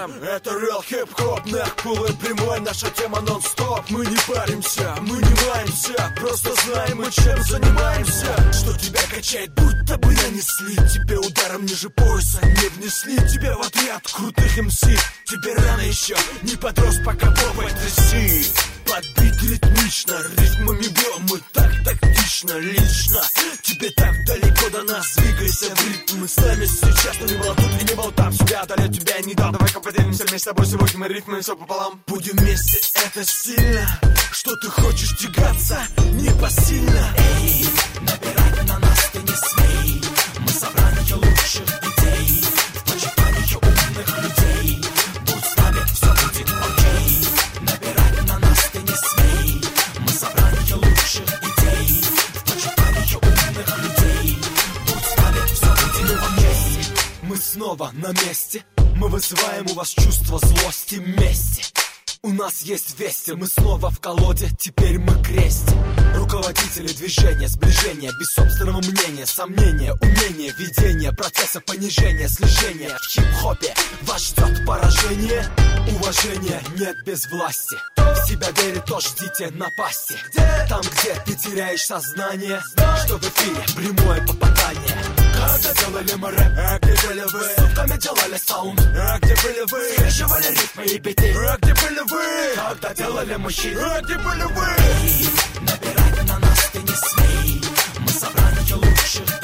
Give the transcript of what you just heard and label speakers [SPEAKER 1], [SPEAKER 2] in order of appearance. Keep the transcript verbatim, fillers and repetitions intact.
[SPEAKER 1] эм. Это real хип-хоп, нахпулы прямой, наша тема нон-стоп. Мы не паримся, мы не маемся, просто знаем мы чем занимаемся. Что тебя качает, будто бы нанесли тебе ударом ниже пояса, не внесли тебе в отряд крутых эм си. Тебе рано еще, не подрос, пока попой тряси. Подбит ритмично, ритмами бьем мы так тактично. Лично тебе так далеко до нас, двигайся в ритм. Мы с нами сейчас, но не было тут и не было там. Себя далее тебя не дам. Давай-ка поделимся вместе с тобой сегодня, мы ритмы все пополам. Будем вместе, это сильно. Что ты хочешь тягаться, непосильно. Эй, набирай на нас ты не смей. Мы собрание лучших идей, в почитании умных людей. Будь с нами, все будет окей. Набирай на нас ты не смей. Мы собрание лучших идей, в почитании умных людей. Будь с нами, все будет окей. Мы снова на месте. Мы вызываем у вас чувство злости, мести. У нас есть вести, мы снова в колоде, теперь мы крестим. Руководители движения, сближения, без собственного мнения, сомнения, умения, ведения, процесса понижения, слежения. В хип-хопе вас ждет поражение. Уважения нет без власти. В себя верит, то ждите напасти. Там, где ты теряешь сознание, что в эфире прямое попадание. Когда делали мы рэп, а где были вы? Сутками делали саунд, а где были вы? Скрещивали ритмы и биты, а где были вы? Когда делали мы щит, а где были вы? Эй, набирай на нас ты не смей. Мы собрание лучших